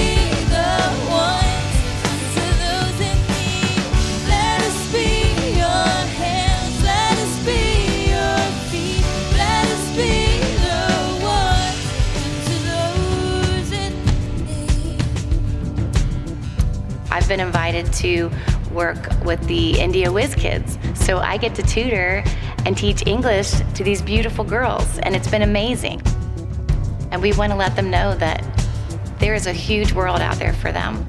I've been invited to work with the India Whiz Kids. So I get to tutor and teach English to these beautiful girls, and it's been amazing. And we want to let them know that there is a huge world out there for them.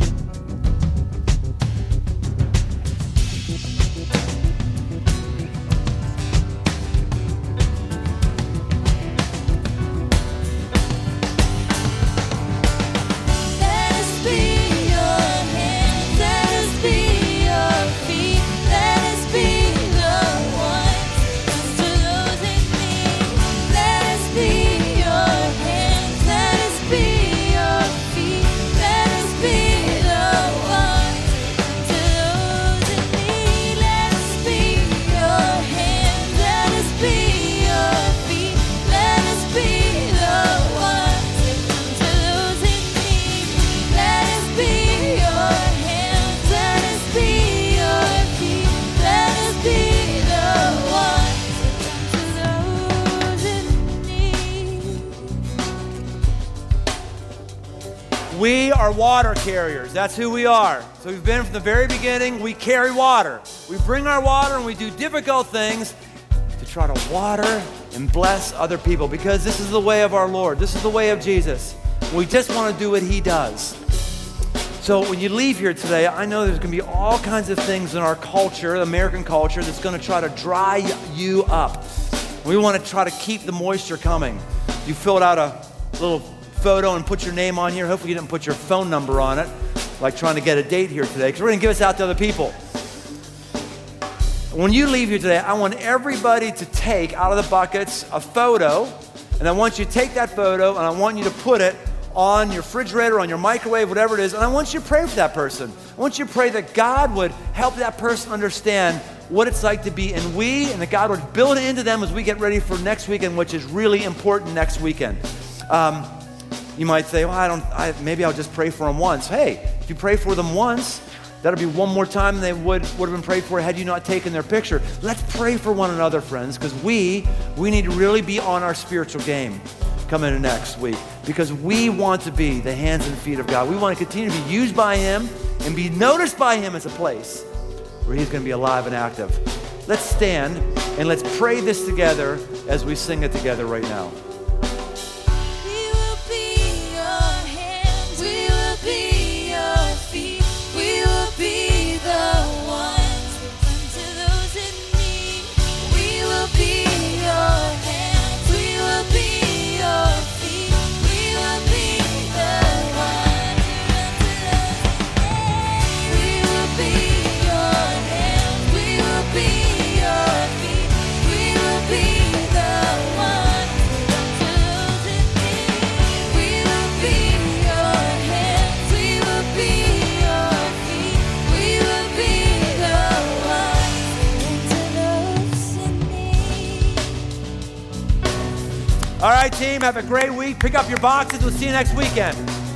We are water carriers. That's who we are. So we've been from the very beginning. We carry water. We bring our water and we do difficult things to try to water and bless other people, because this is the way of our Lord. This is the way of Jesus. We just want to do what he does. So when you leave here today, I know there's going to be all kinds of things in our culture, American culture, that's going to try to dry you up. We want to try to keep the moisture coming. You filled out a little photo and put your name on here. Hopefully you didn't put your phone number on it, like trying to get a date here today, because we're going to give this out to other people. When you leave here today, I want everybody to take out of the buckets a photo, and I want you to take that photo and I want you to put it on your refrigerator, on your microwave, whatever it is, and I want you to pray for that person. I want you to pray that God would help that person understand what it's like to be in we, and that God would build it into them as we get ready for next weekend, which is really important next weekend. You might say, well, maybe I'll just pray for them once. Hey, if you pray for them once, that'll be one more time than they would have been prayed for had you not taken their picture. Let's pray for one another, friends, because we need to really be on our spiritual game coming into next week, because we want to be the hands and feet of God. We want to continue to be used by him and be noticed by him as a place where he's going to be alive and active. Let's stand and let's pray this together as we sing it together right now. All right, team, have a great week. Pick up your boxes. We'll see you next weekend.